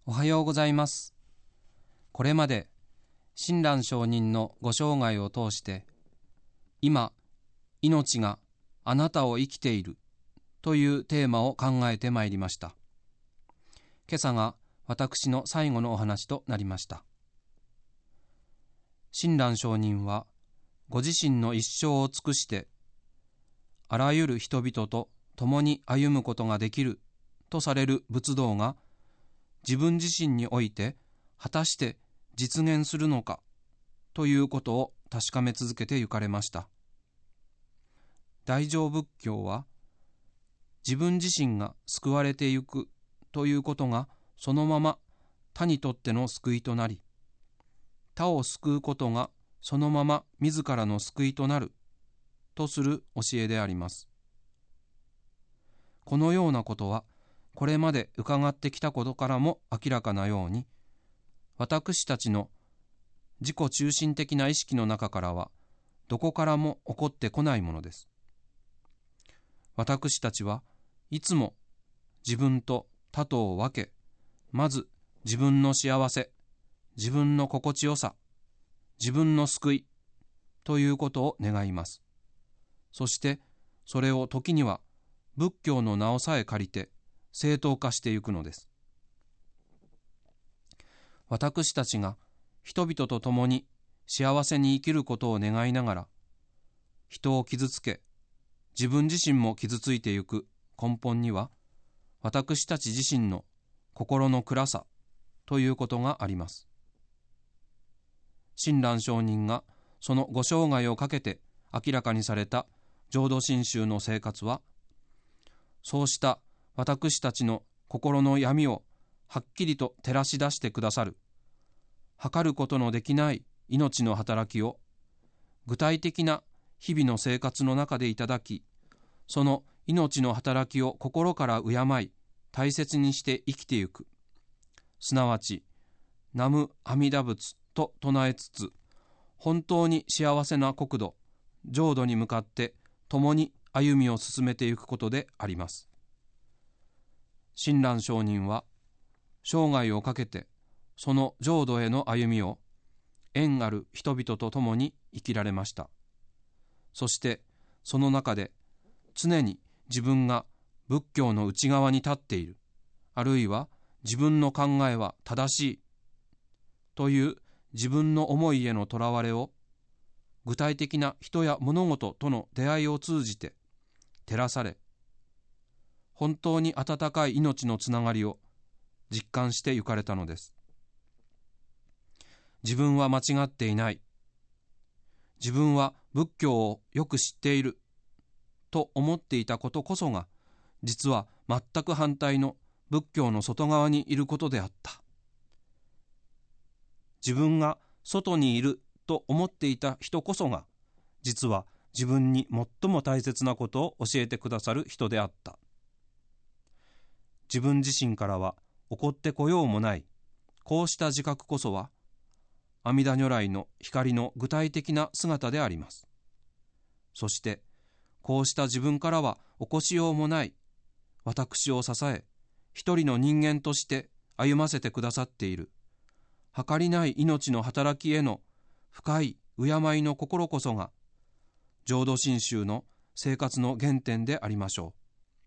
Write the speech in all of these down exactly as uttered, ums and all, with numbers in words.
おはようございます。これまで親鸞上人のご生涯を通して、今、命があなたを生きているというテーマを考えてまいりました。今朝が私の最後のお話となりました。親鸞上人は、ご自身の一生を尽くして、あらゆる人々と共に歩むことができるとされる仏道が、自分自身において果たして実現するのかということを確かめ続けてゆかれました。大乗仏教は、自分自身が救われてゆくということがそのまま他にとっての救いとなり、他を救うことがそのまま自らの救いとなるとする教えであります。このようなことは、これまで伺ってきたことからも明らかなように、私たちの自己中心的な意識の中からは、どこからも起こってこないものです。私たちはいつも自分と他とを分け、まず自分の幸せ、自分の心地よさ、自分の救いということを願います。そしてそれを時には仏教の名をさえ借りて正当化していくのです。私たちが人々と共に幸せに生きることを願いながら、人を傷つけ、自分自身も傷ついていく根本には、私たち自身の心の暗さということがあります。親鸞上人がそのご生涯をかけて明らかにされた浄土真宗の生活は、そうした私たちの心の闇をはっきりと照らし出してくださる、測ることのできない命の働きを具体的な日々の生活の中でいただき、その命の働きを心から敬い大切にして生きてゆく、すなわち南無阿弥陀仏と唱えつつ、本当に幸せな国土浄土に向かって共に歩みを進めていくことであります。親鸞上人は生涯をかけてその浄土への歩みを縁ある人々と共に生きられました。そしてその中で常に自分が仏教の内側に立っている、あるいは自分の考えは正しいという自分の思いへのとらわれを、具体的な人や物事との出会いを通じて照らされ、本当に温かい命のつながりを実感してゆかれたのです。自分は間違っていない、自分は仏教をよく知っていると思っていたことこそが、実は全く反対の仏教の外側にいることであった。自分が外にいると思っていた人こそが、実は自分に最も大切なことを教えてくださる人であった。自分自身からは起こってこようもない、こうした自覚こそは、阿弥陀如来の光の具体的な姿であります。そして、こうした自分からは起こしようもない、私を支え、一人の人間として歩ませてくださっている、計りない命の働きへの深い敬いの心こそが、浄土真宗の生活の原点でありましょう。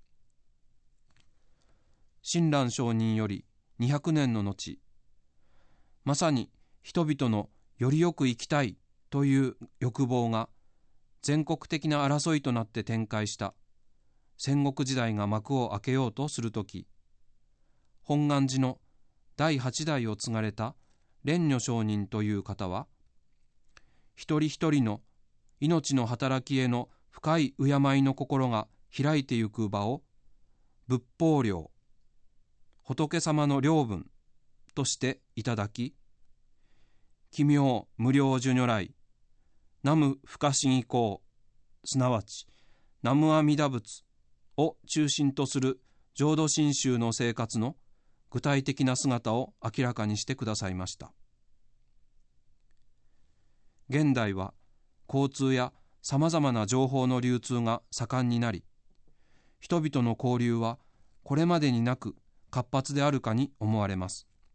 親鸞上人よりにひゃくねんの後、まさに人々のよりよく生きたいという欲望が全国的な争いとなって展開した戦国時代が幕を開けようとするとき、本願寺のだいはち代を継がれた蓮如上人という方は、一人一人の命の働きへの深い敬いの心が開いてゆく場を、仏法領、仏様の領分としていただき、奇妙無量寿如来、南無不可思議光、すなわち南無阿弥陀仏を中心とする浄土真宗の生活の具体的な姿を明らかにしてくださいました。現代は交通やさまざまな情報の流通が盛んになり、人々の交流はこれまでになく活発であるかに思われます。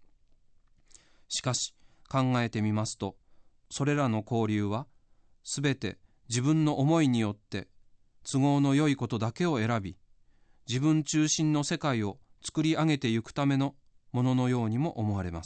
しかし考えてみますと、それらの交流はすべて自分の思いによって都合の良いことだけを選び、自分中心の世界を作り上げてゆくためのもののようにも思われます。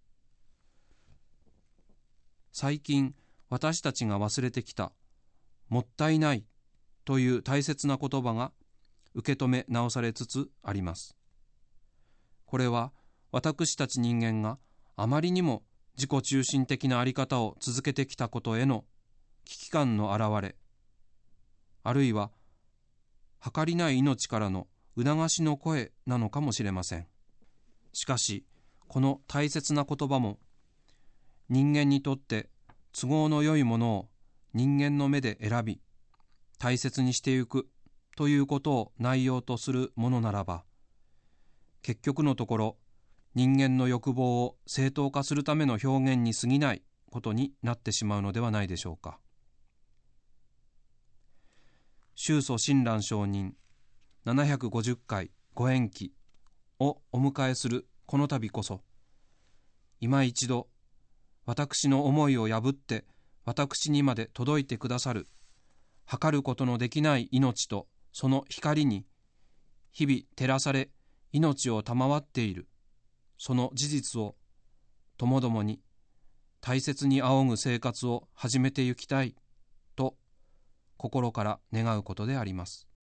最近私たちが忘れてきたもったいないという大切な言葉が受け止め直されつつあります。これは私たち人間があまりにも自己中心的なあり方を続けてきたことへの危機感の表れ、あるいは計りない命からの促しの声なのかもしれません。しかしこの大切な言葉も、人間にとって都合の良いものを人間の目で選び大切にしてゆくということを内容とするものならば、結局のところ人間の欲望を正当化するための表現に過ぎないことになってしまうのではないでしょうか。宗祖親鸞上人ななひゃくごじゅっかいご延期をお迎えするこの度こそ、今一度私の思いを破って私にまで届いてくださる測ることのできない命とその光に日々照らされ命を賜っているその事実をともどもに大切に仰ぐ生活を始めてゆきたいと心から願うことであります。